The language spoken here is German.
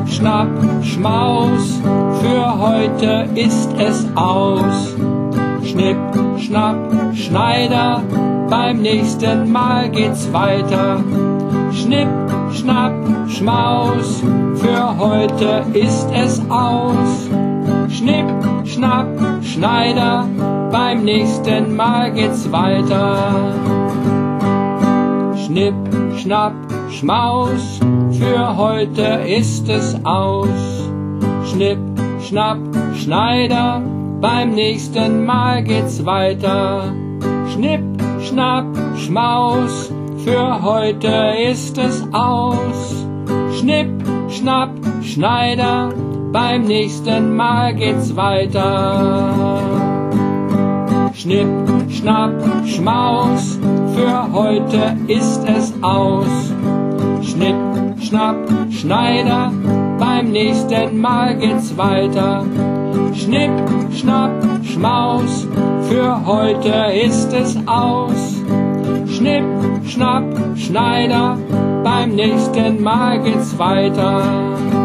schnapp, Schmaus, für heute ist es aus. Schnipp, schnapp, Schneider, beim nächsten Mal geht's weiter. Schnipp, schnapp, Schmaus, für heute ist es aus. Schnipp, schnapp, Schneider, beim nächsten Mal geht's weiter. Schnipp, schnapp, Schmaus, für heute ist es aus. Schnipp, schnapp, Schneider, beim nächsten Mal geht's weiter. Schnipp, schnapp, Schmaus, für heute ist es aus. Schnipp, schnapp, Schneider, beim nächsten Mal geht's weiter. Schnipp, schnapp, Schmaus, für heute ist es aus. Schnipp, schnapp, Schneider, beim nächsten Mal geht's weiter. Schnipp, schnapp, Schmaus, für heute ist es aus. Schnipp, schnapp, Schneider, beim nächsten Mal geht's weiter.